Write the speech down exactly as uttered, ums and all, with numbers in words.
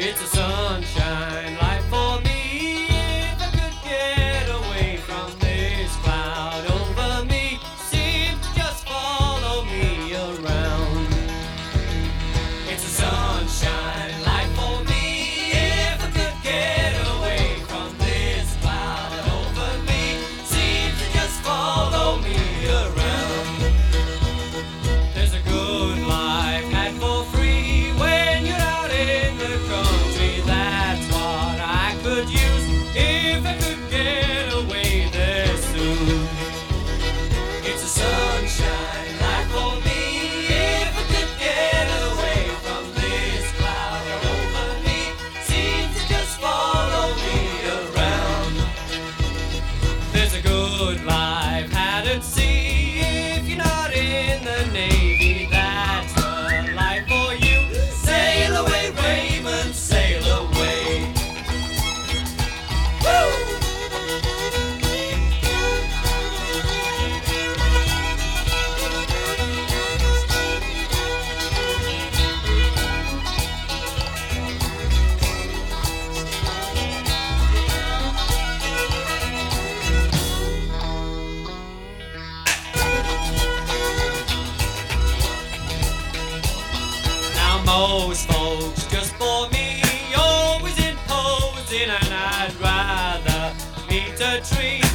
It's a sunshine life for me. If I could get away from this cloud over me, seems to just follow me around. It's a sunshine life for me. If I could get away from this cloud over me, seems to just follow me around. There's a good life had for free when you're out in the country. That's what I could use if I could get away there soon. It's a sunshine life for me. If I could get away from this cloud over me, seems to just follow me around. There's a good life had at sea if you're not in the Navy. That's the life for you. Sail away, Raymond, sail away. Woo! Now most folks just bore me, always imposing, and I'd rather meet a tree